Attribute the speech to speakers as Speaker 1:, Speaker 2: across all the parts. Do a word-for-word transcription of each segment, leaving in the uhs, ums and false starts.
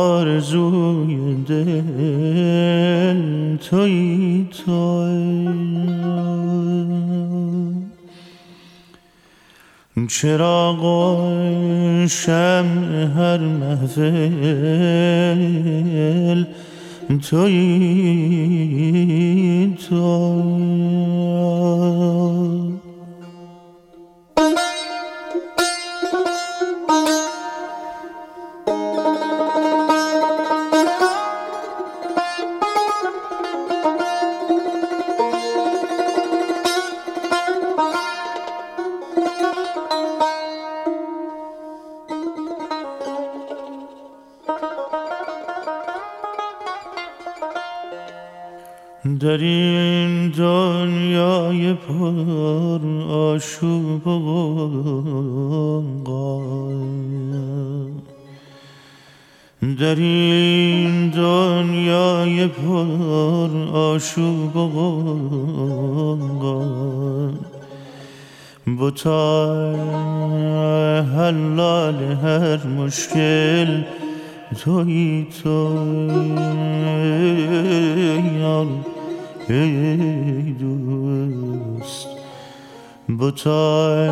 Speaker 1: آرزوی دل تویی تویی. چراغ و شمع هر محفل تویی تویی. در این دنیای پر آشوب و غوغا، در این دنیای پر آشوب و غوغا، بتای حلال هر مشکل تویی تویی. ای دوست بتای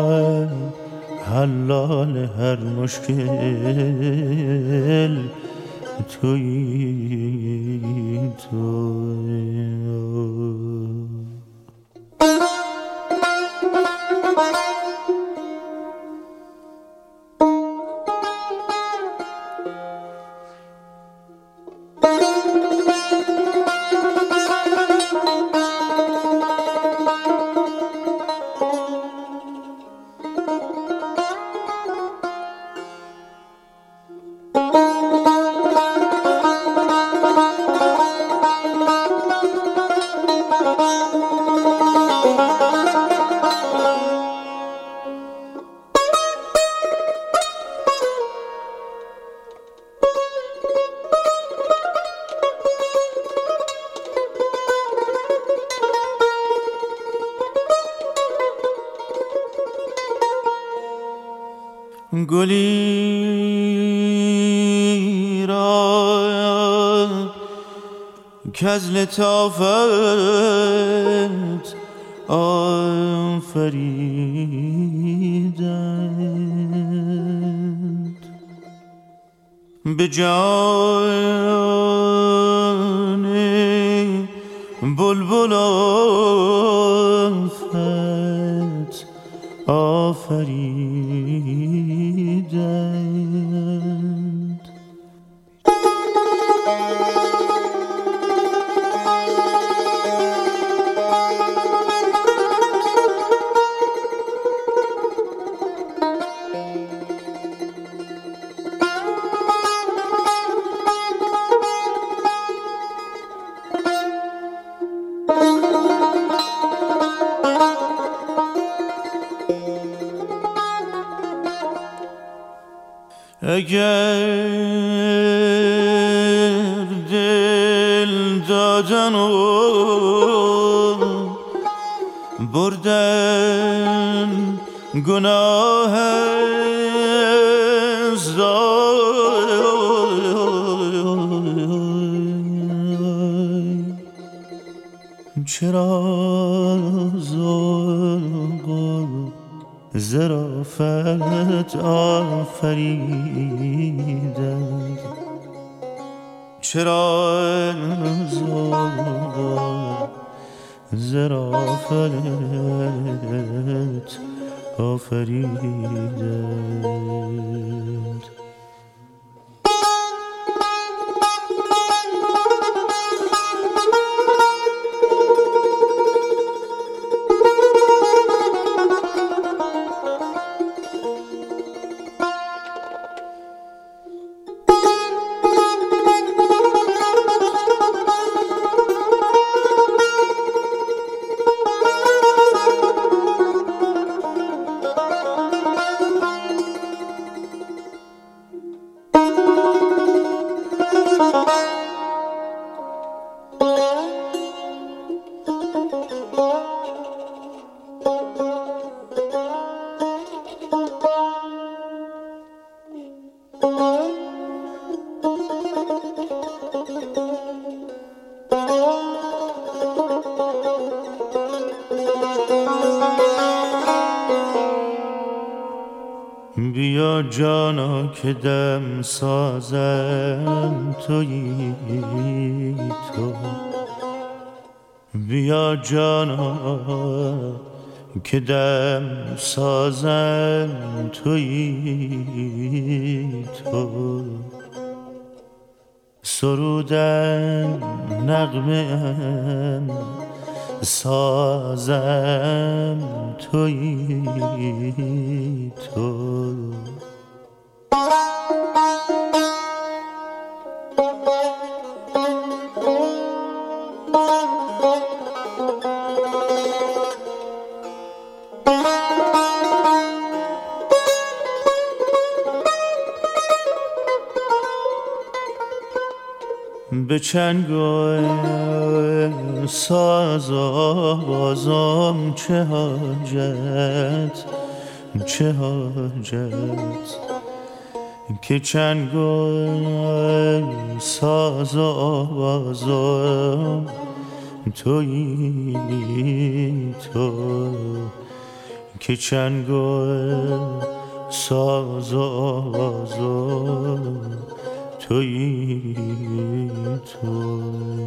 Speaker 1: حلال هر مشکل تویی تویی. گلی را کز لطافت آفریدند، به جان بلبل آفت آفریدند. اگر دل دادن و بردن گناه است، چرا ذوق و ظرافت آفریدند، چرا ذوق و ظرافت آفریدند.
Speaker 2: Thank you.
Speaker 1: بیا جانا که دم سازم تویی تو، بیا جانا که دم سازم تویی تو، سرودن نغمه سازم تویی تو. به چنگ و ساز آوازم چه حاجت چه حاجت، که چنگ و ساز آوازم تویی تو، که چنگ و ساز آوازم تویی تو.